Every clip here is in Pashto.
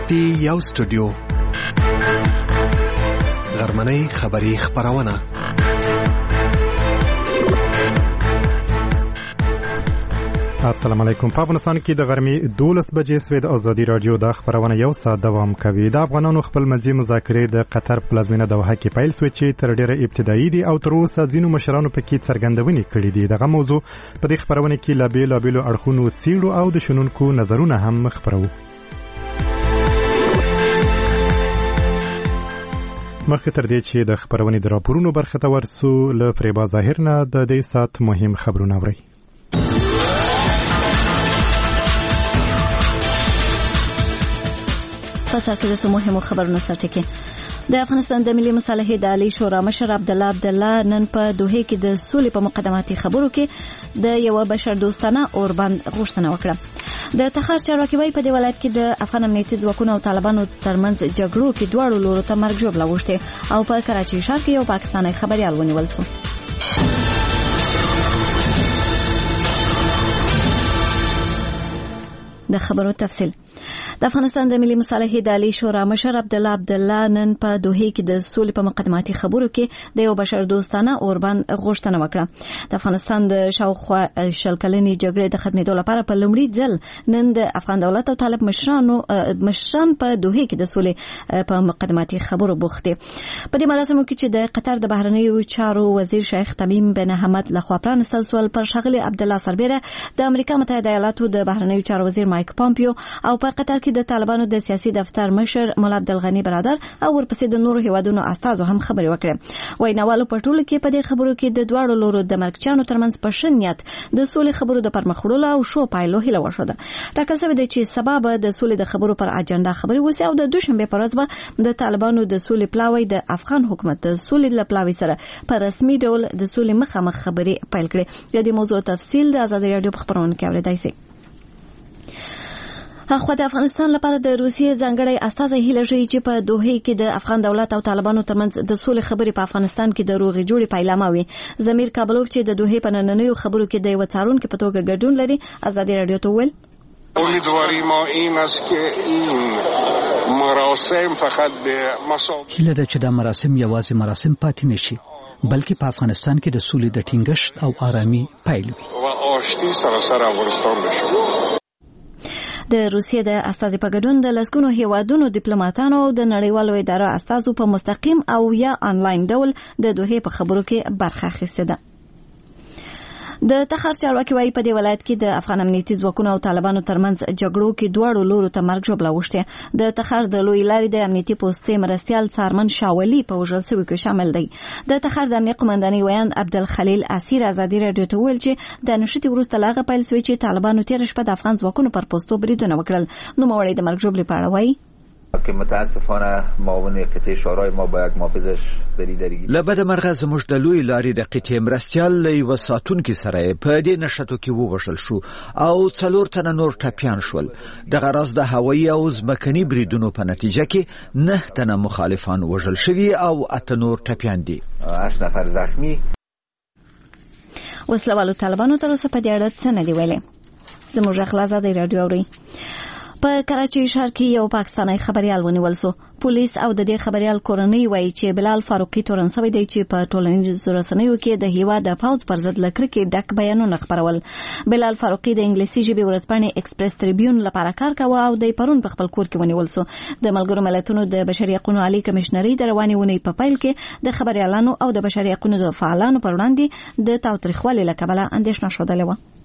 پټي یو سټوډیو غرمنۍ خبری خبرونه. السلام علیکم. په افغانستان کې د غرمې 12 بجې سوي د ازادي رادیو د خبرونه یو ساعت دوام کوي. د افغانانو خپل منځي مذاکرې د قطر پلازمینه دوحه کې پیل شوې چې تر ډیره ابتدایي دي او تر اوسه ځینو مشرانو پکې څرګندونې کړې دي. دغه موضوع په دې خبرونه کې لا بیلابیلو اړخونو څیړو او د شنونکو نظرونه هم خبرو. مخکې تر دې چې د خبرونې د راپورونو برخه ته ورسو، له فریبا ظاهر نه د دې ساعت مهم خبرونه اورئ. پس کې د مهمو خبرونو سرټکی. د افغانستان د ملي مصالحې د عالی شورا مشر عبدالله نن په دوحه کې د سولې په مقدماتي خبرو کې د یو بشر دوستانه اوربند غوښتنه وکړه. د تخار چارواکي وايي په دې ولایت کې د افغان امنیتي ځواکونو او طالبانو ترمنځ جګړو کې دواړو لورو ته مرګ ژوبله وشته او په کراچي ښار کې یو پاکستاني خبريال ونیول شو. د خبرو تفصیل. د افغانستان د ملي مصالحې د عالی شورا مشر عبدالله نن په دوحه کې د سولې په مقدماتي خبرو کې د یو بشر دوستانه اوربند غوښتنه وکړه. د افغانستان د شاوخوا شل کلنې جګړې د ختمېدو لپاره په لومړي ځل نن د افغان دولت او طالب مشران په دوحه کې د سولې په مقدماتي خبرو بوخت دي. په دې مراسمو کې چې د قطر د بهرنیو چارو وزیر شیخ تمیم بن حمد لخوا پرانستل شول، پر ښاغلي عبدالله سربیره د امریکا متحده ایالاتو د بهرنیو چارو وزیر مایک پامپیو او په قطر کې د طالبانو د سیاسي دفتر مشر مولا عبدالغنی برادر او ورپسې د نورو هیوادونو استازو هم خبرې وکړې. ویناوالو په ټولو کې په دې خبرو کې د دواړو لورو د مرګچانو ترمنځ په ښه نیت د سولې خبرو د پرمخ وړلو او شو پایلو هیله وشوده. ټاکل شوی دی چې سبا به د سولې د خبرو پر اجنډا خبرې وشي او د دوشنبه پر ورځ به د طالبانو د سولې پلاوی د افغان حکومت د سولې د پلاوی سره په رسمي ډول د سولې مخامخ خبرې پیل کړي. د دې موضوع تفصیل د ازادي رادیو په خبرونه کې اوریدای شئ. خو د افغانستان لپاره د روسیې ځانګړی استازی هیله ژوي چې په دوحه کې د افغان دولت او طالبانو ترمنځ د سولې خبرې په افغانستان کې د روغې جوړې پایلامه وي. ضمیر کابلوف چې د دوحه په نننیو خبرو کې د یو څارونکو په توګه ګډون لري ازادي رادیو ته ویل: امیدواری ما این است که این مراسم فقط به هیله ده چې دا مراسم یوازې مراسم پاتې نشي، بلکې په افغانستان کې د سولې د ټینګښت او آرامي پیل وي و آشتی سراسر افغانستان بشه. د روسیې د استازي په ګډون د لسګونو هیوادونو ډیپلوماټانو او د نړیوالو ادارو استازو په مستقیم او یا آنلاین ډول د دوحه په خبرو کې برخه اخیسته ده. د تخار چارواکي وايي په دې ولایت کې د افغان امنیتي ځواکونو او طالبانو ترمنځ جګړو کې دواړو لورو ته مرګ ژوبله وشته. د تخار د لوی لارې د امنیتي پوستې مرستيال سارمن شاولي په وژل شوی کې شامل دی. د تخار د امنیت قومندانۍ ویاند عبدالخلیل اسیر ازادي رادیو ته ویل چې د نشټي وروسته لاغه پیل شوی چې طالبانو تیر شپه د افغان ځواکونو پر پوستو بریدونه وکړل. نو موړی د مرګ ژوبلې په اړه وایي که متاسفانه معاون قطعه شورای ما با یک محافظش بریدگی لبد مرغه زموږ د لوی لارې د قطعه مرستيال له وساتونکو سره په دې نشټو کې ووژل شو او 4 تنه نور ټپيان شول. دغه راز د هوایي او ځمکني بریدونو په نتیجه کې 9 تنه مخالفان وژل شوي او 8 نور ټپيان دي. 8 نفر زخمی. وسلوالو طالبانو تر اوسه په دې اړه څه نه دی ویلي. زموږ خلاصه د رادیو اوري. په کراچي ښار کې یو پاکستاني خبريال ونیول شو. پولیس او د دې خبريال کورنۍ وایي چې بلال فاروقي تورن سوی دی چې په ټولنیزو رسنیو کې د هیوا د پاوز پر ضد لکرکې ډک بیانونه خبرول. بلال فاروقي د انګلیسي ژبې ورځپاڼې ایکسپریس ټریبیون لپاره کار کاوه او د پرون په خپل کور کې ونیول شو. د ملګرو ملتونو د بشري حقوقو عالی کمشنري د رواني ونې په پیل کې د خبريالانو او د بشري حقوقو د فعالانو پر وړاندې د تاوتریخوالي له کبله اندېښنه شوه.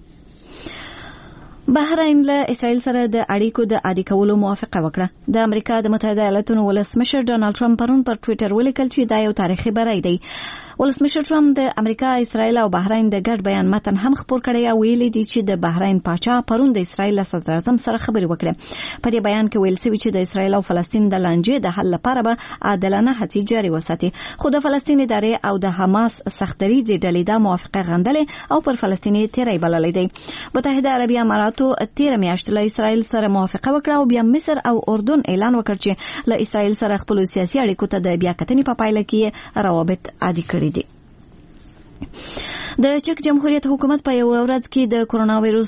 بحرین له اسرائیل سره د اړیکو د عادي کولو موافقه وکړه. د امریکا د متحده ایالاتو ولسمشر ډونالد ټرمپ پرون پر ټوئیټر ولیکل چې دا یو تاریخي بری دی. ولسمشر ټرمپ د امریکا، اسرائیل او بحرین د ګډ بیان متن هم خپور کړی او ویلي دی چې د بحرین پاچا پرون د اسرائیل صدر اعظم سره خبرې وکړې. په دې بیان کې ویل شوی چې د اسرائیل او فلسطین د لانجې د حل لپاره به عادلانه هڅې جاري وساتي. خو د فلسطین ادارې او د حماس سختدریځي ډلې دا موافقه غندلې او پر فلسطیني تیری بللې دی. متحده عربي اماراتو 13 میاشتې له اسرائیل سره موافقه وکړه او بیا مصر او اردن اعلان وکړ چې له اسرائیل سره خپل سیاسي اړیکو ته د بیا کتنې په پایله کې روابط عادي کړي دي. د چک جمهوریت حکومت په یو ورځ کې د کرونا وایروس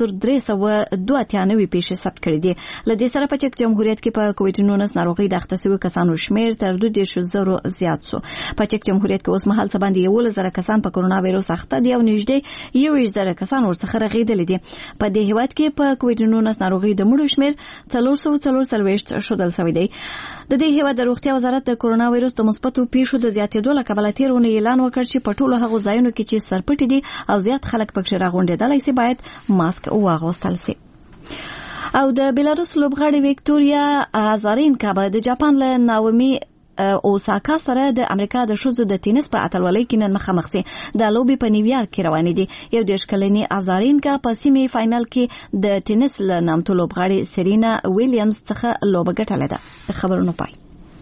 1392 پیښې ثبت کړې دي. لدې سره په چک جمهوریت کې په کووډ-19 ناروغي د اخته شویو کسانو شمیر تر 2,000 زیات شو. په چک جمهوریت کې اوس مهال څه باندې 11,000 کسان په کرونا وایروس اخته دي او نږدې 1,000 کسان ورڅخه رغېدلي دي. په دې هیواد کې په کووډ-19 ناروغي د مړو شمیر 444 شودل شوی دی. د دې هیواد د روغتیا وزارت د کرونا وایروس د مثبتو پیښو د زیاتېدو له کبله تیرونه اعلان وکړ چې په ټولو هغو ځایونو کې چې سرپټي دي او زیات خلک پکې راغونډېدلی سي باید ماسک واغوستل سي. او د بیلاروس لوبغاړې ویکټوریا ازارینکا به د جاپان له ناومي اوساکا سره د امریکا د ښځو د ټینس په اتلولۍ کې نن مخامخ سي. د لوبې په نیویارک کې روانې دي. 21 کلنې ازارینکا په سیمي فائنل کې د ټینس له نامتو لوبغاړې سرینا ویلیامز څخه لوبه ګټلې ده. خبرونه پای.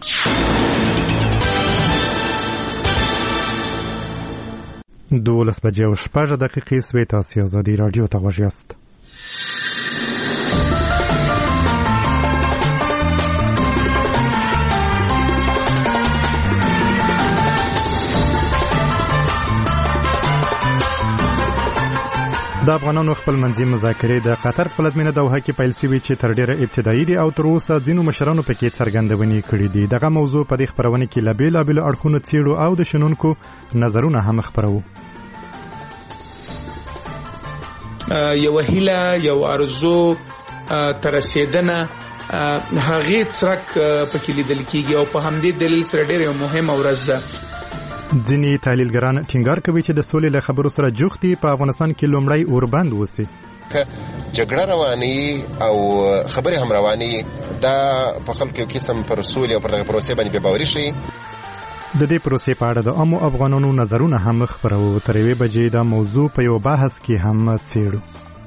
12 بجې او 6 دقیقې سوی تاسو آزادي رادیو ته غوږ یاست. د افغانانو خپل منځي مذاکرې د قطر په پلازمینه دوحه کې پیل شوې چې تر ډیره ابتدایي دي او تر اوسه ځینو مشرانو پکې څرګندونې کړې دي. دغه موضوع په دې خبرونه کې له بېلابېلو اړخونو څېړو او د شنونکو نظرونه هم خپروو. یو هیله یو ارزو تر رسیدنه هغه څرک پکې لیدل کیږي او په همدې دلیل سره ډېر مهمه ورځ ده. ځینې تحلیلګران ټینګار کوي چې د سولې له خبرو سره جوختي په افغانستان کې لومړی اوربند وسی. جګړه رواني او خبرې هم رواني دا په خلکو کې قسم پر سولې او پر دغه پروسې باندې باوري شي. د دې پروسې په اړه د عامو افغانانو نظرونه هم خپرو. تر 1 بجې دا موضوع په یو بحث کې هم څېړو.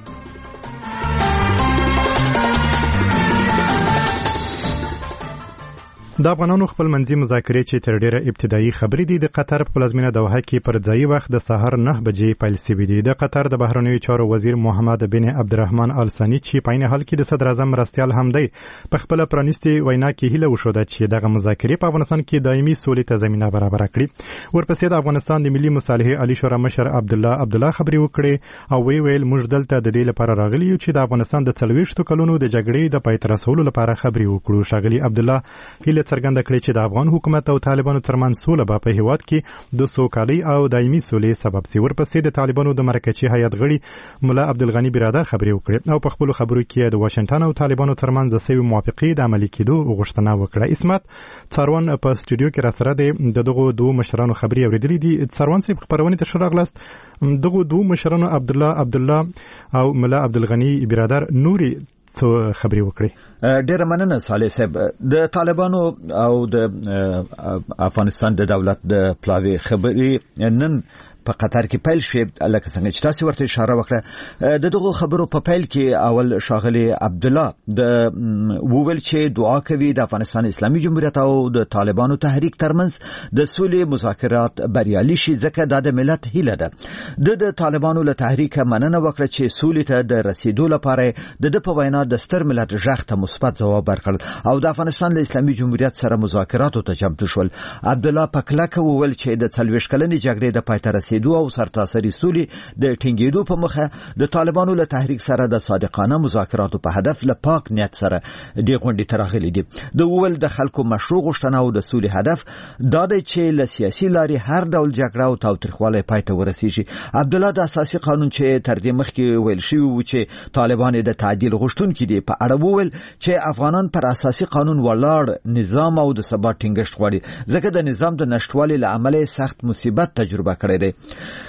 د افغانانو خپل منځي مذاکرې چې تر ډیره ابتدایي خبرې دي د قطر په پلازمینه دوحه کې پر ځایي وخت د سهار 9 بجې پیل شوي دي. د قطر د بهرنیو چارو وزیر محمد بن عبدالرحمن آل ثاني چې په عین حال کې د صدر اعظم مرستیال هم دی په خپل پرانیستي وینا کې هیله وښوده چې دغه مذاکرې په افغانستان کې دایمي سولې ته زمینه برابر کړي. ورپسې د افغانستان د ملي مصالحې عالی شورا مشر عبدالله خبرې وکړې او ویل موږ دلته د دې لپاره راغلي یو چې د افغانستان د 40 کلونو د جګړې د پای ته رسولو لپاره خبرې وکړو. ښاغلي عبدالله هیله څرګنده کړې چې د افغان حکومت او طالبانو ترمنځ سوله به په هیواد کې د سوکالۍ او دایمي سولې سبب شي. ورپسې د طالبانو د مرکزي هیئت غړي مولا عبدالغني برادر خبرې وکړې او په خپل خبرو کې د واشنگټن او طالبانو ترمنځ د سوي موافقې د عملي کېدو غوښتنه وکړه. اسمت څاروان په سټوډیو کې را سره دی. دغه دوه مشرانو خبرې اورېدلې دي. څاروان صاحب خبرونه ته شراغلاست. دغه دوه مشرانو عبدالله او مولا عبدالغني برادر نوري خبرې وکړي. ډېر مننه صالح صاحب. د طالبانو او د افغانستان د دولت د پلاوی خبرې نن په قطر کې پیل شوه. لکه څنګه چې تاسو ورته اشاره وکړه د دغه خبرو په پیل کې اول شاغلي عبدالله د وویل چې دعا کوي د افغانستان اسلامي جمهوریت او د طالبانو تحریک ترمنځ د سولې مذاکرات بریالي شي ځکه د ملت هیله ده. د طالبانو له تحریک مننه وکړه چې سولې ته د رسیدو لپاره د په وینا د ستر ملت ژغ ته مثبت ځواب ورکړ او د افغانستان له اسلامي جمهوریت سره مذاکراتو ته چمتو شول. عبدالله پکلک وویل چې د 40 کلنې جګړې د پای ته رسیدو او سرتاسري سولې د ټینګېدو په مخه د طالبانو له تحریک سره د صادقانه مذاکراتو په هدف له پاک نیت سره د غونډې ترغلي دي. د وول د خلکو مشروع غوښتنه او د سولې هدف دا دی چې له سیاسي لارې هر ډول جګړه او تاوتریخوالی پای ته ورسیږي. عبدالله د اساسي قانون چې تر دې مخکې ویل شوی و چې طالبان د تعدیل غوښتونکي دي په اړه وویل چې افغانان پر اساسي قانون ولاړ نظام او د ثبات ټینګښت غواړي ځکه د نظام د نشټوالي له امله سخت مصیبت تجربه کړی دی.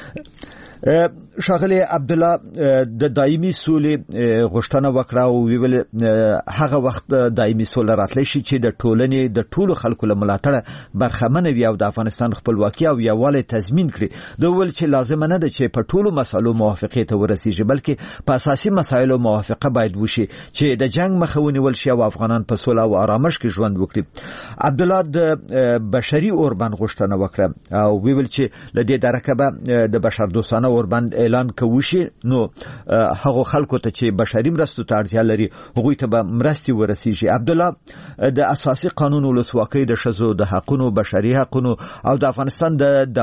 شاغلی عبدالله د دایمي سولې غوښتنه وکړه او ویل هغه وخت دایمي سوله راتلی شي چې د ټولنې د ټولو خلکو له ملاتړ برخمن وي او د افغانستان خپلواکي او یووالی تضمین کړي. د ویل چې لازم نه ده چې په ټولو مسایلو موافقې ته ورسیږي بلکې په اساسي مسایلو موافقه باید وشي چې د جنگ مخه ونیول شي او افغانان په سوله او آرامش کې ژوند وکړي. عبدالله د بشري اوربند غوښتنه وکړه او ویل چې لدې درکبه د بشردوستانه افغانستان اوربند اعلان کوي نو هغه خلکو ته چې بشري مرستو ته اړتیا لري هغوی ته به مرستي ورسیږي. عبد الله د اساسي قانون ولسواکۍ د ښځو د حقوقو بشري حقوقو او د افغانستان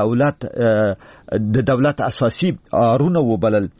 د دولت اساسي ارونه وبلل.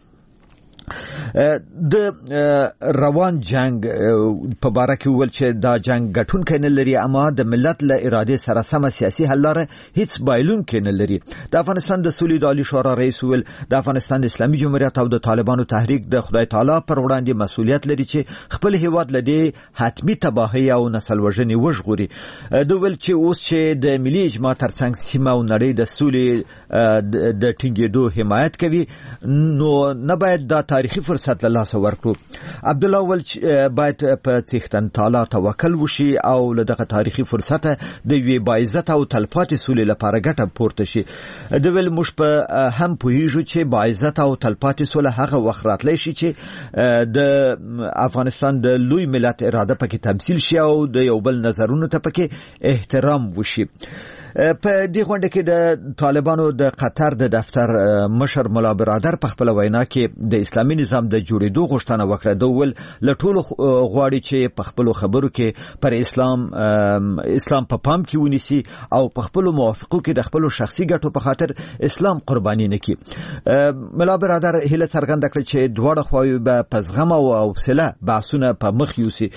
د روان جنگ په باره کې ول چې دا جنگ ګټونکی نه لري اما د ملت له اراده سره سم سیاسي حل لاره هیڅ بایلونکی نه لري. د افغانستان د سولې د عالی شورا رئیس ول د افغانستان د اسلامي جمهوریت او د طالبانو تحریک د خدای تعالی پر وړاندې مسؤلیت لري چې خپل هیواد لدی حتمی تباهي او نسل وژنې وژغوري. د ول چې اوس چې د ملي اجماع ترڅنګ سیمه او نړۍ د سولې د ټینګېدو حمایت کوي نو نه باید دا تاریخي فرصت له لاسه ورکړو. عبد الله ول باید په څښتن تعالی توکل وشي او له دغه تاریخي فرصت د وی باعزت او تلپاتې سولې لپاره ګټه پورته شي. د ول مش په هم پوهیږو چې باعزت او تلپاتې سولې هغه وخت راتلی شي چې د افغانستان د لوی ملت اراده پکې تمثيل شي او د یو بل نظرونو ته پکې احترام وشي. په دې غونډه کې د طالبانو د قطر د دفتر مشر مولا برادر په خپل وینا کې د اسلامي نظام د جوړېدو غوښتنه وکړه. دوی له ټولو غواړي چې په خپل خبرو کې پر اسلام په پام کې ونیسي او په خپل موافقو کې د خپل شخصي ګټو په خاطر اسلام قرباني نه کړي. مولا برادر هله څرګنده کړه چې دواړه خواوې به په زغم او حوصله بحثونه په مخ یوسي.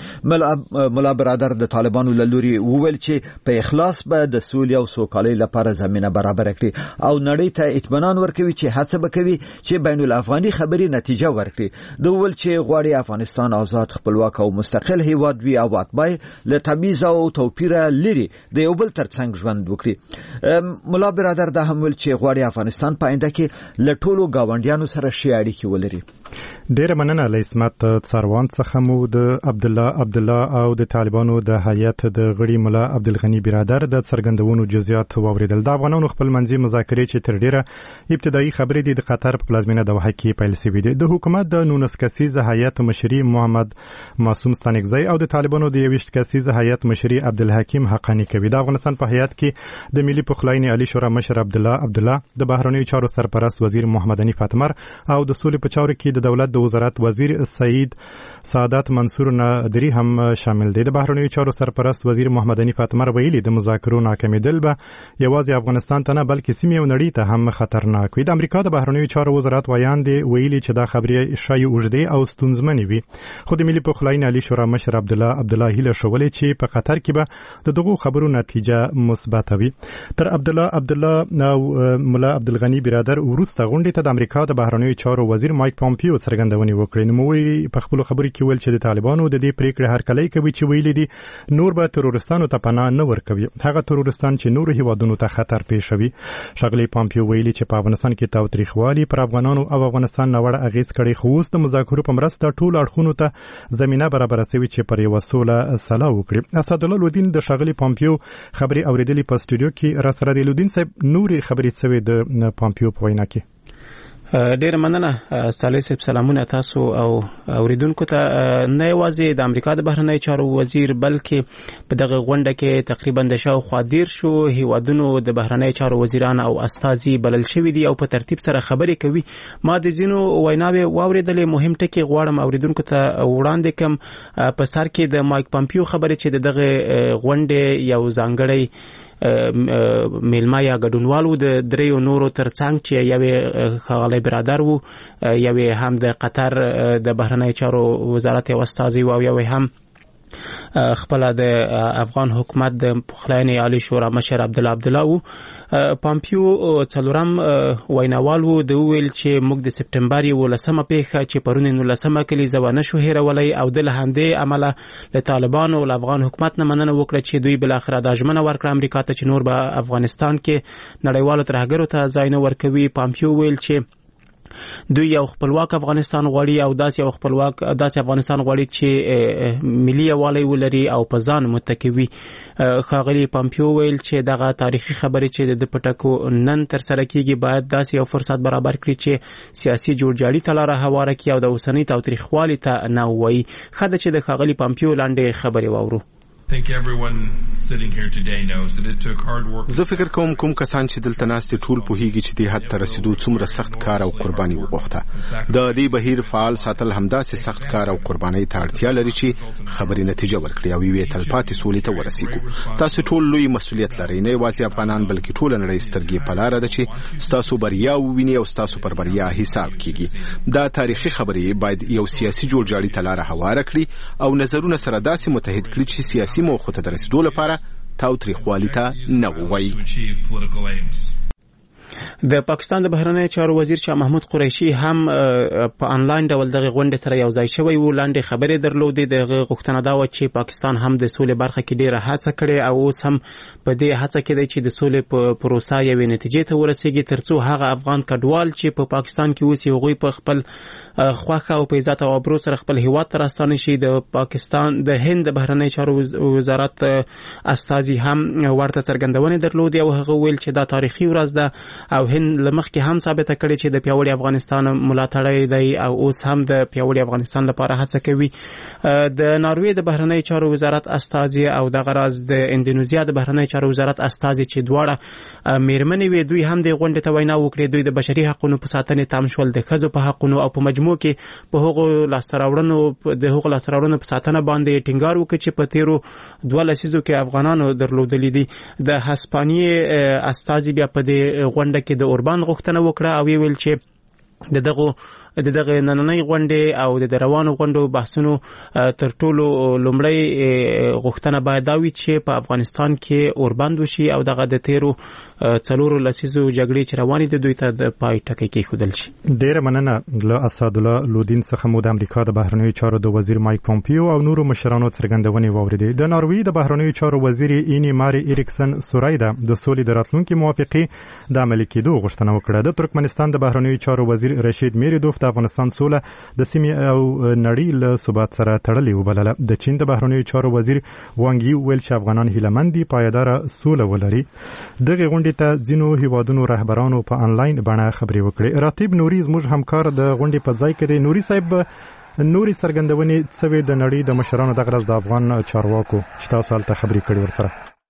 مولا برادر د طالبانو له لوري وویل چې په اخلاص به د سولې او سوکالۍ لپاره زمينه برابر کړي او نړۍ ته اطمینان ورکوي چې هڅه وکوي چې بین الافغاني خبري نتیجه ورکړي. د ول چې غواړي افغانستان آزاد خپلواک او مستقل هیواد وي او اتباع له تبعیض او توپیر لري د یو بل ترڅنګ ژوند وکړي. مولا برادر د هم ول چې غواړي افغانستان په آینده کې له ټولو گاونډیانو سره ښې اړیکې ولري. ډیره مننه له اسمت څاروان څخه مو د عبد الله او د طالبانو د هیئت د غړي مولا عبدالغنی برادر د څرګندونو جزئیات واوریدل. د افغانانو خپل منځي مذاکرې چې تر ډیره ابتدایي خبرې د قطر په پلازمینه دوحه کې پیل شوې دي. د حکومت د 19 کسیزه هیئت مشري محمد معصوم ستانکزی او د طالبانو د 20 کسیزه هیئت مشري عبدالحکیم حقانی کوي. د افغانستان په هیئت کې د ملي پخلاینې عالی شورا مشر عبد الله د بهرنیو چارو سرپرست وزیر محمد حنیف اتمر او د سولې په چارو کې د دولت د وزارت وزیر سعید سعادت منصور نادری هم شامل دي. د بهرنیو چارو سرپرست وزیر محمد حنیف اتمر ویلي د مذاکرو ناکامیدل به یوازې افغانستان ته نه بلکې سیمې او نړۍ ته هم خطرناک وي. د امریکا د بهرنیو چارو وزارت ویاندې ویلي چې دا خبرې شایع اوږدې او ستونزمنې وي. خو د ملي پخلاینې عالی شورا مشر عبد الله هیله شولې چې په قطر کې به د دغو خبرو نتیجه مثبت وي. تر عبد الله او مولا عبدالغنی برادر ورسته غونډې ته د امریکا د بهرنیو چارو وزیر مایک پامپیو څرګندونې وکړې. نو موږ په خپل خبرو کې ویل چې د طالبانو د دې پریکړې هرکلی کوي چې ویلي دي نور به ترورستانو ته پناه نه ورکوي، هغه ترورستان چې نور هیوادونو ته خطر پېښوي. ښاغلي پامپیو ویلي چې په افغانستان کې تاوتریخوالي پر افغانانو او افغانستان ناوړه اغېز کړي، خو اوس د مذاکرو په مرسته ټول اړخونو ته زمینه برابره شوې چې پر یوه سوله سلا وکړي. اسدالله لودین د ښاغلي پامپیو خبرې اورېدلې په سټوډیو کې را سره دی. لودین صاحب نورې خبرې څه وې د پامپیو په وینا کې؟ ډیر مننه صالح صاحب، سلامونه تاسو او اوریدونکو ته. نه یوازې د امریکا د بهرنیو چارو وزیر بلکې په دغه غونډه کې تقریبا د شاوخوا 10 هیوادونو د بهرنیو چارو وزیران او استازي بلل شوي دي او په ترتیب سره خبرې کوي. ما د ځینو ویناوې واوریدلې. مهم ټکي غواړم اوریدونکو ته وړاندې کوم. په سر کې د مایک پامپیو خبرې چې دغه غونډه یو ځانګړی میلمه یا ګډونوالو د دریو نورو ترڅنګ چې یوې ښاغلی برادر وو، یوې هم د قطر د بهرنیو چارو وزارت یو استازی وو، یوې هم خپل د افغان حکومت د پخلاینې عالی شورا مشر عبد الله وو. پامپیو څلورم ویناوال وو. د ویل چې موږ د سپټمبر 11 پیښه چې پرون 19 کلیزه و نشو هیرولای او د لهندې عمله له طالبانو او افغان حکومت نه مننه وکړه چې دوی بل اخر د اجمنه ورکړه امریکا ته چې نور به افغانستان کې نړیوالو ترهګرو ته ځای نه ورکوي. پامپیو ویل چې دوی یو خپلواک افغانستان غواړي او داسې افغانستان غواړي چې ملي یووالی ولري او په ځان متکی وي. ښاغلي پامپیو ویل چې دغه تاریخي خبرې چې د پټکو نن تر سره کیږي باید داسې یو فرصت برابر کړي چې سیاسي جوړجاړي ته لاره هواره کړي او د اوسنۍ تاوتریخوالي ته نه وایي. ښه ده چې د ښاغلي پامپیو لاندې خبرې واورو. زه فکر کوم کسان چې دلته ناست ټول پوهیږي چې دې حد ته رسیدو څومره سخت کار او قرباني وغوښته. د دې بهیر فعال ساتل همداسې سخت کار او قرباني ته اړتیا لري چې خبرې نتیجه ورکړي او یوې تلپاتې سولې ته ورسیږو. تاسو ټول لوی مسؤلیت لرئ، نه یوازې افغانان بلکې ټول نړۍ سترګې په لاره ده چې ستاسو بریا وویني او ستاسو پر بریا حساب کیږي. دا تاریخي خبرې باید یو سیاسي جوړجاړي ته لاره هواره کړي او نظرونه سره داسې متحد کړي چې سیاسي موخو ته د رسیدو لپاره تاوتریخوالي ته نه ووایي. د پاکستان د بهرنیو چارو وزیر شاه محمود قریشي هم په انلاین ډول دغه غونډه سره یو ځای شوی و. لاندې خبرې درلودې. د غوښتنه دا و چې پاکستان هم د سولې برخه کې ډیره هڅه کړې او اوس هم په دې هڅه کې دی چې د سولې په پروسه یوې نتیجې ته ورسیږي ترڅو هغه افغان کډوال چې په پاکستان کې اوسي هغوی په خپل خوښه او په عزت او ابرو سره خپل هیواد ته راستانه شي. د پاکستان د هند د بهرنیو چارو وزارت استازي هم ورته څرګندونې درلودې او هغه ویل چې دا تاریخي ورځ ده او هند لمخکې هم ثابته کړې چې د پیاوړي افغانستان ملاتړی دی او اوس هم د پیاوړي افغانستان لپاره هڅه کوي. د ناروې د بهرنیو چارو وزارت استازي او د غراز د اندونیزیا د بهرنیو چارو وزارت استازي چې دواړه میرمنې وي دوی هم د غونډې ته وینا وکړې. دوی د بشري حقوقو په ساتنې تام شول، د ښځو په حقوقو او په مجموع کې په هغو لاسته راوړنو په ساتنه باندې ټینګار وکړ چې په تیرو 2 لسیزو کې افغانانو درلودلې دي. د هسپانیې استازي بیا په دې غونډه کې د اوربان غوښتنه وکړه او ویل چې دغه نننۍ غونډې او د روانو غونډو بحثونو تر ټولو لومړی غوښتنه باید دا وي چې په افغانستان کې اوربند وشي او دغه د تیرو 4 لسیزو جګړې چې روانې دي دوی ته د پای ټکی کېښودل شي. ډیره مننه له اسدالله لودین څخه مو د امریکا د بهرنیو چارو د وزیر مایک پومپیو او نورو مشرانو څرګندونې واوریدې. د ناروې د بهرنیو چارو وزیر اینی ماری ایریکسن سورایدا د سولې د راتلونکي موافقې د عملي کېدو غوښتنه وکړه. د ترکمنستان د بهرنیو چارو وزیر رشید میریدوف د افغانستان سوله د سیمې او نړۍ له ثبات سره تړلې وبلله. د چین د بهرنیو چارو وزیر وانګ یی ویل چې افغانان هیلهمند دي پایداره سوله ولري. دغه غونډې ته ځینو هیوادونو رهبرانو په انلاین بڼه خبرې وکړې. راتب نوري زموږ همکار د غونډې په ځای کې دی. نوري صاحب نوري څرګندونې څه د نړۍ د مشرانو دغه ورځ د افغان چارواکو چې تاسو هلته خبرې کړې ورسره؟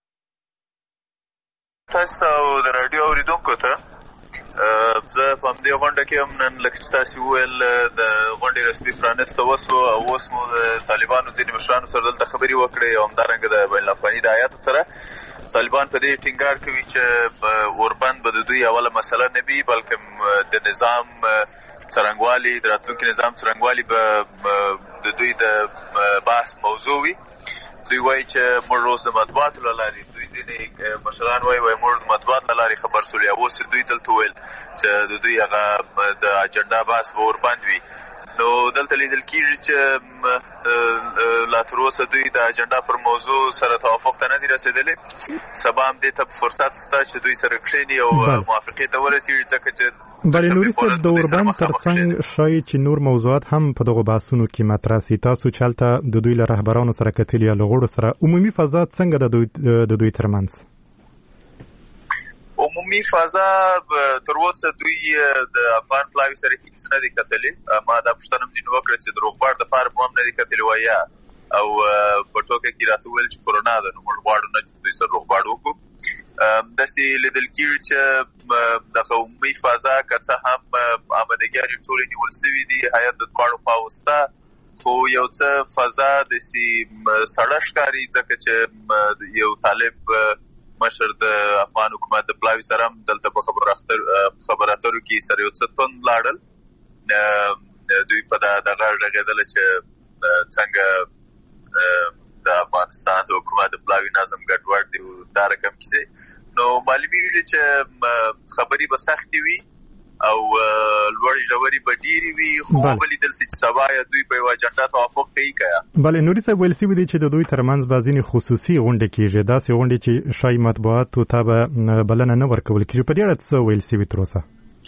تاسو د رادیو اوریدونکو ته زه په همدې غونډه کې هم نن لکه چې تاسو وویل د غونډې رسمي پرانیسته وسو او اوس مو د طالبانو ځینې مشرانو سره دلته خبرې وکړې او همدارنګه د بین الافغاني د هیات سره. طالبان په دې ټینګار کوي چې اوربند به د دوی اوله مسله نه وي بلکې د نظام څرنګوالي د راتلونکي نظام څرنګوالي به د دوی د بحث موضوع وي. دوی وایي چې موږ روز د مطبوعاتو له لارې دوی ځینې مشران وایي موږ د مطبوعاتو له لارې خبر سولو یا اوس دوی دلته ویل چې د دوی هغه د اجنډا بحث به وربند وي. نو دلته لیدل کېږي چې لا تر اوسه دوی د اجنډا پر موضوع سره توافق ته نه دي رسېدلي. سبا هم دې ته فرصت شته چې دوی سره کښېني او موافقې ته ورسېږي ځکه چې بلې نوري صاحب د اوربند ترڅنګ ښایي چې نور موضوعات هم په دغو بحثونو کې مطرح سي. تاسو چې هلته د دوی له رهبرانو سره کتلي یا له غړو سره عمومي فضا څنګه د دوی ترمنځ؟ عمومي فضا تر اوسه دوی د افغان پلاوي سره هیڅ نه دي کتلي. ما دا پوښتنه هم ځینې وکړه چې د روغبړ دپاره مو هم نه دي کتلي وایه او په ټوکه کې راته وویل چې کورونا ده نو موږ غواړو نه چې دوی سره روغبړ وکړو. داسې لیدل کېږي چې دغه عمومي فضا که څه هم آمادګیانې ټولې نیول سوي دي هیات د دواړو خواوو شته خو یو څه فضا داسې سړه ښکاري ځکه چې یو طالب مشر د افغان حکومت د پلاوي سره هم دلته په خبرو اترو کې سره یو څه توند لاړل. دوی په دغه غږېدله چې څنګه د افغانستان د حکومت د پلاوي نظم ګډوډ دی دا رقم کیسې. نو معلومیږي چې خبرې به سختې وي او لوړې ژورې به ډېرې وي خو ولیدل سي چې سبا دوی په یوه اجنډا توافق کوي که بلې نوري صاحب ویل سوي دي چې د دوی ترمنځ به ځینې خصوصي غونډې کېږي داسې غونډې چې ښایي مطبوعاتو ته به بلنه نه ورکول کېږي. په دې اړه څه ویل سوي تر اوسه؟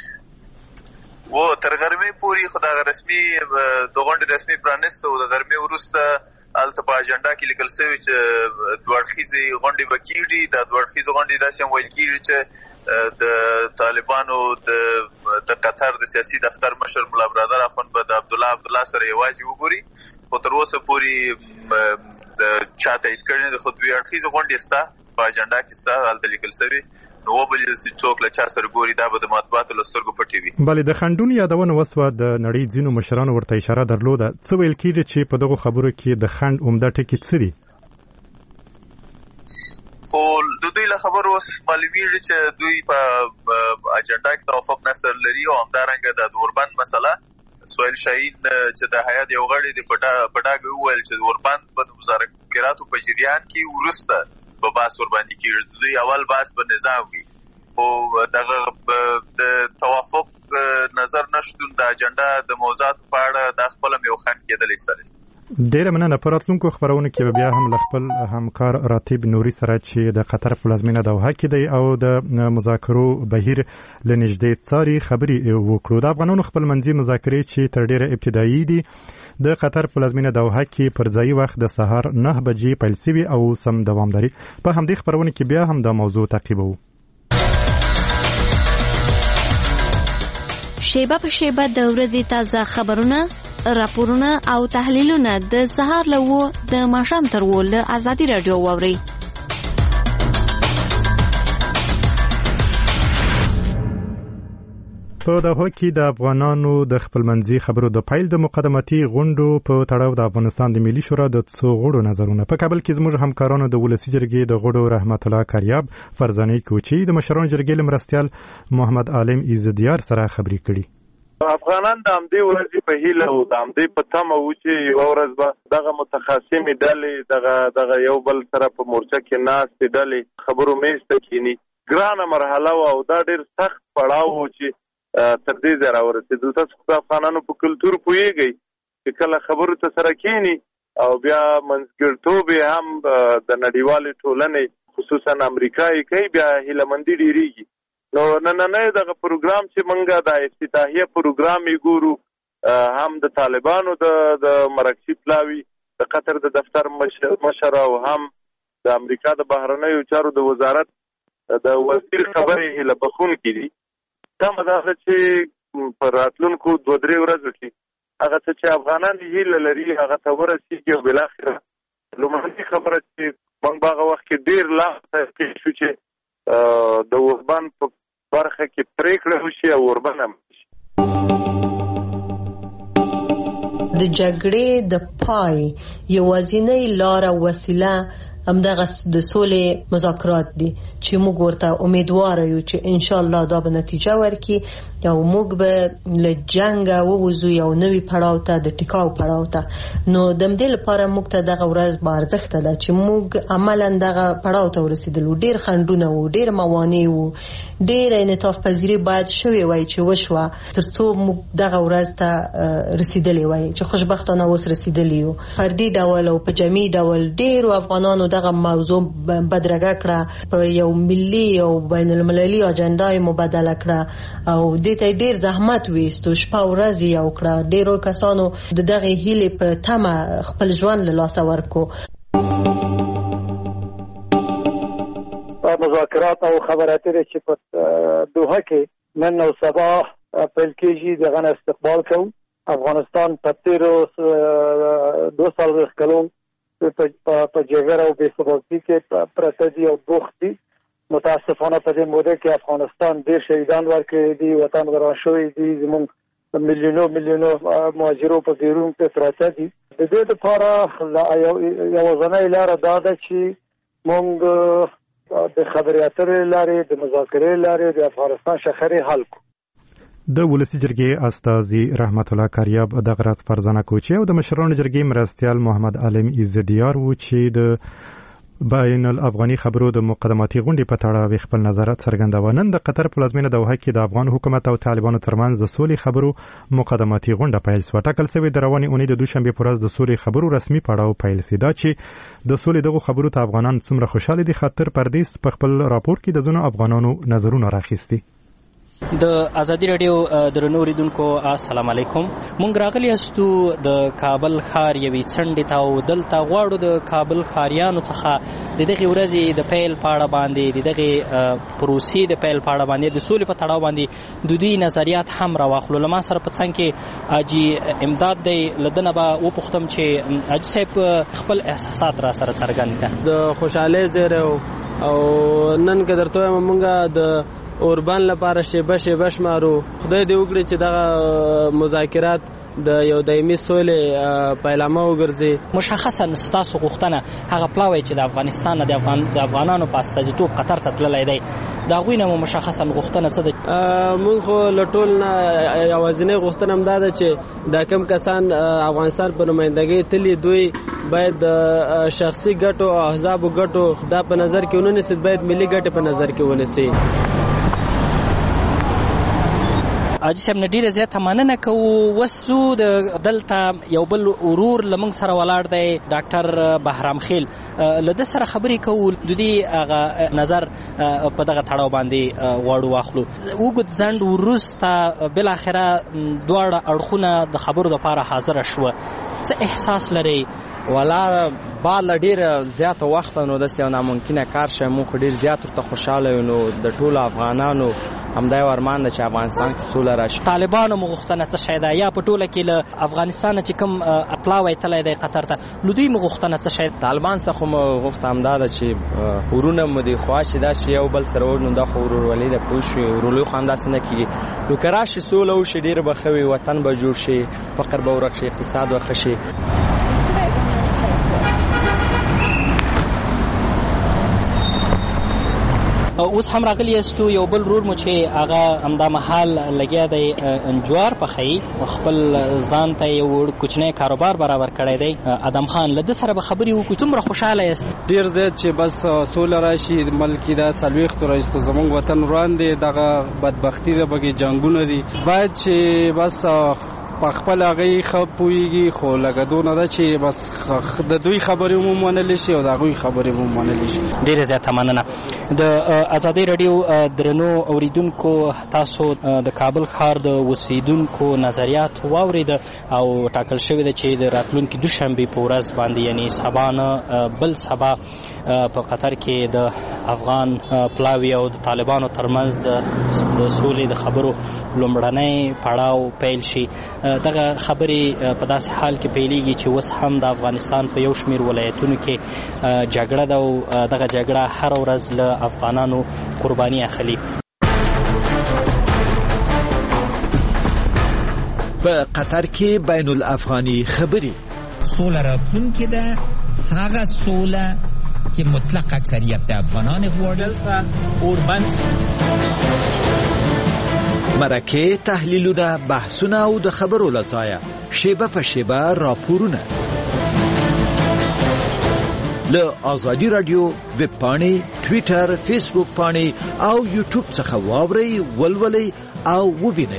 تر غرمې پورې خو دغه رسمي د غونډې رسمي پرانیسته او د غرمې وروسته هلته په اجنډا کې لیکل شوي چې دوه اړخیزې غونډې به کېږي. دا دوه اړخیزې غونډې داسې هم ویل کېږي چې د طالبانو د قطر د سیاسي دفتر مشر ملا برادر اخوند به د عبدالله سره یوازې وګوري خو تر اوسه پورې چا تایید کړي د خود وی اړخیز غونډې ستا په اجنډا کې ستا هلته لیکل شوی نو وبل چې څوک له چا سره ګوري دا به د مطبوعاتو له سترګو پټې وي. بلې د خنډونو یادونه وسوه د نړۍ ځینو مشرانو ورته اشاره درلوده. څه ویل کېږي چې په دغو خبرو کې د خنډ عمده ټکي څه دي؟ خو د دوی له خبرو اوس معلومیږي چې دوی په اجنډا کې توافق نظر لري او همدارنګه د اوربند مسله سویل شاهین چې د هیئت یو غړی د پټاګ وویل چې اوربند په مذاکراتو په جریان کې ورسته په باس ور باندې کېږي. دوی اول باس په نظام وي خو دغه د توافق نظر نشټون د اجنډا د موضوعات په اړه د خپل یو خنډ کېدلی سره. ډیره مننه. په راتلونکو خبرونه کې بیا هم له خپل همکار راتب نوري سره چې د قطر پلازمینه دوحه کې دی او د مذاکرو بهیر له نږدې څاري خبرې وکړو. د افغانانو خپل منځي مذاکرې چې تر ډیره ابتدایي دي د قطر پلازمینه دوحه کې پر ځای وخت د سهار 9 بجې پیل شوي او سم دوام لري. په همدې خبرونه کې بیا هم د موضوع تعقیبو. شیبه په شیبه د ورځې تازه خبرونه، راپورونه او تحلیلونه د سهار له د ماښام تر له ازادي رادیو واوري. په دغه کې د افغانانو د خپلمنځي خبرو د پیل د مقدماتي غونډو په تړاو د افغانستان د ملي شورا د څو غړو نظرونه په کابل کې زموږ همکارانو د ولسی جرګې د غړو رحمت الله کاریاب، فرزانه کوچی د مشرانو جرګې لمرستیال محمد عالم عزتیار سره خبرې کړي. افغانان د همدې ورځې په هیله او د همدې په تمه و چې یوه ورځ به دغه متخاصمې ډلې دغه یو بل سره په مورچه کې ناستې ډلې خبرو میز ته کښېني. ګرانه مرحله وه او دا ډېر سخت پړاو و چې تر دې ځای راورسېدو. تاسو د افغانانو په کلتور پوهېږئ چې کله خبرو ته سره کښېني او بیا منځګړتوب یې هم د نړیوالې ټولنې خصوصا امریکا یې کوي بیا هیلهمندي ډېرېږي. نو نننی دغه پروګرام چې موږ د افتتاحیه پروګرام یې ګورو هم د طالبانو د مرکزي پلاوي د قطر د دفتر مشر او هم د امریکا د بهرنیو چارو د وزارت د وزیر خبرې هیله بخونکي دي. تمه دا ده چې په راتلونکو 2-3 ورځو کې هغه څه چې افغانان هیله لري هغه ته ورسېږي او بالاخره لومړنۍ خبره چې موږ په هغه وخت کې ډېر لا تحقیق شو چې د اوربند په برخه کې پریکړه وشي او اوربند هم شي. د جګړې د پای یوازینۍ لار او وسیله همدغه د سولې مذاکرات دي چې موږ ورته امیدوار یو چې ان شاء الله دا به نتیجه ورکړي او موږ به له جنگ ووځو یو نوی پړاو ته د ټیکاو پړاو ته. نو د دې لپاره موږ ته دغه ورځ به ارزښت ده چې موږ عملاً دغه پړاو ته ورسېدلو. ډېر خنډونه وو، ډېر موانع وو، ډېر انعطاف پذیری باید شوی وای چې وشوه ترڅو موږ دغه ورځ ته رسیدلی وای چې خوشبختانه اوس رسیدلی یو. فردي ډول او په جمعي ډول ډېرو افغانانو دغه موضوع بدرګه کړه، په یو ملي او بین المللي اجنډا یې مبادله کړه او دې ته ډېر زحمت ویستو، شپه ورځ یې وکړه. ډېرو کسانو د دغه هیلې په تمه خپل ژوند له لاسه ورکړو. مذاکرات او خبرې اترې چې په دوحه کې نن او سبا پیل کېږي دغه استقبال کوو. افغانستان په تیرو 2 کلو په جګړه او بې ثباتۍ کې پرته دي او بوخت دي. متاسفانه په دې موده کې افغانستان ډېر شهیدان ورکړي دي، وطن وران شوی دي، زموږ میلیونو مهاجرو په بیرون کې پراته دي. د دې لپاره یوازینۍ لاره دا ده چې موږ د خبرې اترې لارې د مذاکرې لارې د افغانستان شخړې حل کړو. د ولسی جرګې استاذي رحمت الله کاریاب دغه راز فرزانه کوچی او د مشرانو جرګې مرستیال محمد عالم عزتیار و چې د بین الافغاني خبرو د مقدماتي غونډې په تړاو خپل نظرات څرګندوه. نن د قطر پلازمینه دوحه کې د افغان حکومت او طالبانو ترمنځ د سولې خبرو مقدماتي غونډه پیل شوه. ټاکل شوې د روانې اونۍ د دوشنبې په ورځ د سولې خبرو رسمي پړاو پیل شي. دا چې د سولې دغه خبرو ته افغانان څومره خوشاله دي خاطر پردیس په خپل راپور کې د ځینو افغانانو نظرونه راخیستي. د ازادي رادیو درنو اوریدونکو السلام علیکم. مونږ راغلی یاستو د کابل ښار یوې څنډې ته او دلته غواړو د کابل ښاریانو څخه د دغې ورځې د پیل په اړه باندې د دغې پروسې د پیل په اړه باندې د سولې په تړاو باندې د دوی نظریات هم راواخلو. له ما سره په څنګ کې حاجي امداد دی. له ده نه به وپوښتم چې حاجي صاحب خپل احساسات را سره څرګند کړه. د خوشحالۍ زیری او نن که درته وایم مونږ د اوربان لپاره شیبه شیبه شمارو. خدای دې وکړي چې دغه مذاکرات د یو دایمي سولې پیلامه وګرځي. مشخصا ستاسو غوښتنه هغه پلاوی چې د افغانستان نه د افغانانو په استازیتوب قطر ته تللی دی، د هغوی نه مو مشخصا غوښتنه څه ده؟ مونږ خو له ټول نه یوازینۍ غوښتنه همدا ده چې دا کم کسان افغانستان په نمایندګۍ تلي دوی باید د شخصي ګټو او احزابو ګټو دا په نظر کې ونیسي، باید ملي ګټې په نظر کې ونیسي. حاجي صاحب نه ډېره زیاته مننه کوو. اوس دلته یو بل ورور له موږ سره ولاړ دی، ډاکټر بهرام خیل. له ده سره خبرې کوو، د دوی هغه نظر په دغه تړاو باندې غواړو واخلو. اوږد ځنډ وروسته بالاخره دواړه اړخونه د خبرو دپاره حاضره شوه. څه احساس لرئ؟ والا بعد له ډېر زیاته وخته نو داسې یو ناممکنه کار شوی، موږ خو ډېر زیات ورته خوشحاله یو. نو د ټولو افغانانو همدا یو ارمان ده چې افغانستان کې سوله راشي. طالبانو مو غوښتنه څه شی ده؟ یا په ټوله کې له افغانستانه چې کوم پلاوی تللی دی قطر ته، له دوی مو غوښتنه څه شی ده؟ طالبان څخه مو غوښته همدا ده چې ورونه مو دې خوا چې دا چې یو بل سره وژنو، دا خو ورورولي ده، پوه شوې. ورورولي خو همداسې نه کېږي. نو که راشي سوله وشي ډېر به ښه وي، وطن به جوړ شي، فقر به ورک شي، اقتصاد به ښه شي. اوس هم راغلی یاستو یو بل ورور مو چې هغه همدا مهال لګیا دی انجوار پخوي، خپل ځان ته یو کوچنی کاروبار برابر کړی دی. ادم خان، له ده سره به خبرې وکړو. څومره خوشحاله یاست؟ ډېر زیات چې بس سوله راشي. ملکې دا څلوېښتو راهیسې زموږ وطن وران دی، دغه بدبختي ده، پکې جنګونه دي. باید چې بس په خپل هغې ښه پوهېږي، خو لکه دونه ده چې بس د دوی خبرې مو منلی شي او د هغوی خبرې مو منلی شي. ډېره زیاته مننه. د ازادۍ راډیو درنو اوریدونکو، تاسو د کابل ښار د اوسیدونکو نظریات واورېده او ټاکل شوې ده چې د راتلونکي دوشنبې په ورځ باندې، یعنې سبا نه بل سبا، په قطر کې د افغان پلاوي او د طالبانو ترمنځ د سولې د خبرو لومړنی پړاو پیل شي. دغه خبرې په داسې حال کې پیلېږي چې اوس هم د افغانستان په یو شمېر ولایتونو کې جګړه ده او دغه جګړه هره ورځ له افغانانو قرباني اخلي. په قطر کې بین الافغاني خبرې. سوله راتلونکې ده، هغه سوله چې مطلق اکثریت د افغانان غواړي. اوربان مرکه، تحلیلونه، بحثونه او د خبرو له ځایه شیبه په شیبه راپورونه. له ازادي رادیو ویب پاڼې، ټویټر، فیسبوک پاڼې او یوټیوب څخه واورئ، ولولئ او ووینئ.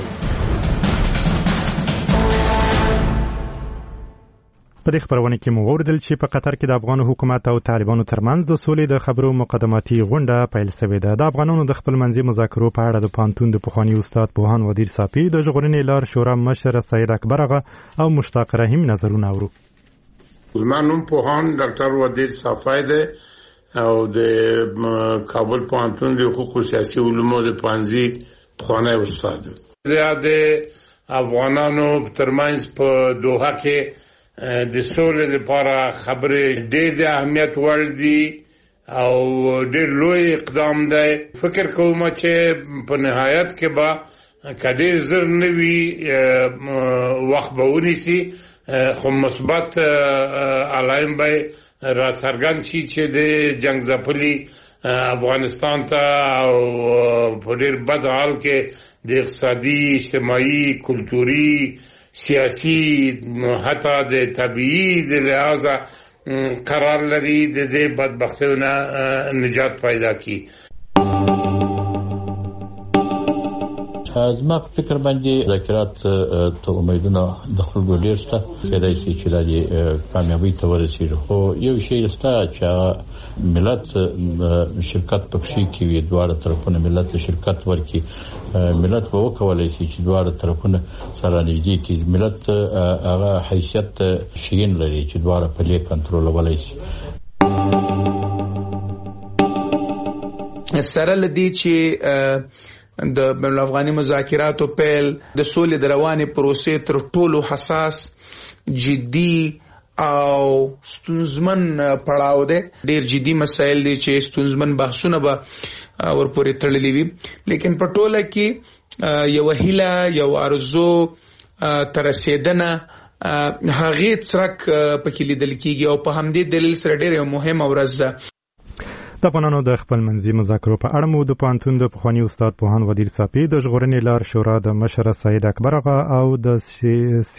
په دې خبرونه کې مو اوریدل چې په قطر کې د افغان حکومت او طالبانو ترمنځ د سولې د خبرو مقدماتي غونډه پیل شوې ده. د افغانانو د خپلمنځي مذاکرو په اړه د پانتون د پخوانی استاد پوهان ودیر صافي، د ژغورنې لار شورا مشر سید اکبر اغا او مشتاق رحیم نظرونه اورو. زمانوم پوهان ډاکټر ودیر صافي ده او د کابل پانتون د حقوق سیاسي علومو د پانځي پخوانی استاد. د افغانانو ترمنځ په دوحه کې د سولې لپاره خبرې ډېر د اهمیت وړ دي او ډېر لوی اقدام دی. فکر کوم چې په نهایت کې به که ډېر زر نه وي وخت به ونیسي، خو مثبت علایم به راڅرګند شي چې د جنګ ځپلي افغانستان ته او په ډېر بد حال کې د اقتصادي، اجتماعي، کلتوري، سیاسی، حتی د طبیعي د لحاظه قرار لري، د دې بدبختیونه نجات پیدا کی. زما په فکر باندې مذاکرات ته امیدونه د خلکو ډیر شته کېدای شي چې د کامیابی ته ورسیږي خو یو شی شته چې ملت شرکت پکې کوي دواړه طرفونه ملت شرکت ورکي ملت به وکولای شي چې دواړه طرفونه سره نږدې کړي ملت هغه حیثیت شین لري چې دواړه په لې کنټرول ولای شي سره لدی چې د بین الافغاني مذاکراتو پیل د سولې د روانې پروسې تر ټولو حساس جدي او ستونزمن پړاو دی ډیر جدي مسایل دي چې ستونزمن بحثونه به ورپورې تړلي وي لیکن په ټوله کې یو هیله یو ارزو تر رسیدنه هغه څرک پکې لیدل کیږي او په همدې دلیل سره ډیر مهمه ورځ ده د افغانانو د خپل منځي مذاکرو په اړه مو د پوهنتون د پخواني استاد پوهاند ودیر صافي د ژغورنې لار شورا د مشر سید اکبر آغا او د